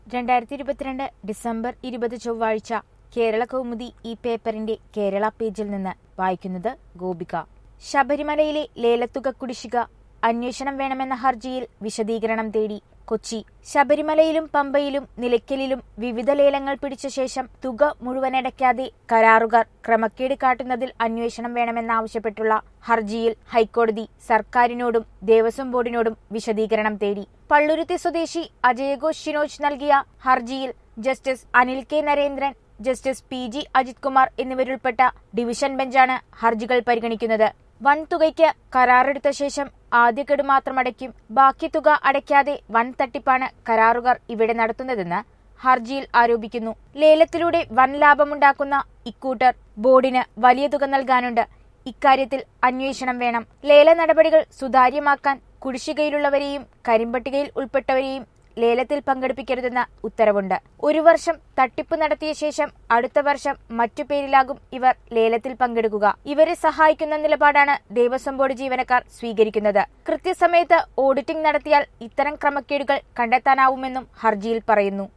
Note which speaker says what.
Speaker 1: 2022 December 20 ചൊവ്വാഴ്ച കേരള കൗമുദി ഈ പേപ്പറിന്റെ കേരള പേജിൽ നിന്ന് വായിക്കുന്നത് ഗോപിക. ശബരിമലയിലെ ലേലത്തുക കുടിശ്ശിക അന്വേഷണം വേണമെന്ന ഹർജിയിൽ വിശദീകരണം തേടി കൊച്ചി. ശബരിമലയിലും പമ്പയിലും നിലയ്ക്കലിലും വിവിധ ലേലങ്ങൾ പിടിച്ച ശേഷം തുക മുഴുവനടയ്ക്കാതെ കരാറുകാർ ക്രമക്കേട് കാട്ടുന്നതിൽ അന്വേഷണം വേണമെന്നാവശ്യപ്പെട്ടുള്ള ഹർജിയിൽ ഹൈക്കോടതി സർക്കാരിനോടും ദേവസ്വം ബോർഡിനോടും വിശദീകരണം തേടി. പള്ളുരുത്തി സ്വദേശി അജയഘോഷ് ഷിനോജ് നൽകിയ ഹർജിയിൽ justice Anil K Narendran, justice PG Ajith Kumar എന്നിവരുൾപ്പെട്ട ഡിവിഷൻ ബെഞ്ചാണ് ഹർജികൾ പരിഗണിക്കുന്നത്. വൻ തുകയ്ക്ക് കരാറെടുത്ത ശേഷം ആദ്യ ഗഡു മാത്രം അടയ്ക്കും. ബാക്കി തുക അടയ്ക്കാതെ വൻ തട്ടിപ്പാണ് കരാറുകാർ ഇവിടെ നടത്തുന്നതെന്ന് ഹർജിയിൽ ആരോപിക്കുന്നു. ലേലത്തിലൂടെ വൻ ലാഭമുണ്ടാക്കുന്ന ഇക്കൂട്ടർ ബോർഡിന് വലിയ തുക നൽകാനുണ്ട്. ഇക്കാര്യത്തിൽ അന്വേഷണം വേണം. ലേല നടപടികൾ സുതാര്യമാക്കാൻ കുടിശ്ശികയിലുള്ളവരെയും കരിമ്പട്ടികയിൽ ഉൾപ്പെട്ടവരെയും ലേലത്തിൽ പങ്കെടുപ്പിക്കരുതെന്ന ഉത്തരവുണ്ട്. ഒരു വർഷം തട്ടിപ്പ് നടത്തിയ ശേഷം അടുത്ത വർഷം മറ്റു പേരിലാകും ഇവർ ലേലത്തിൽ പങ്കെടുക്കുക. ഇവരെ സഹായിക്കുന്ന നിലപാടാണ് ദേവസ്വം ബോർഡ് ജീവനക്കാർ സ്വീകരിക്കുന്നത്. കൃത്യസമയത്ത് ഓഡിറ്റിംഗ് നടത്തിയാൽ ഇത്തരം ക്രമക്കേടുകൾ കണ്ടെത്താനാവുമെന്നും ഹർജിയിൽ പറയുന്നു.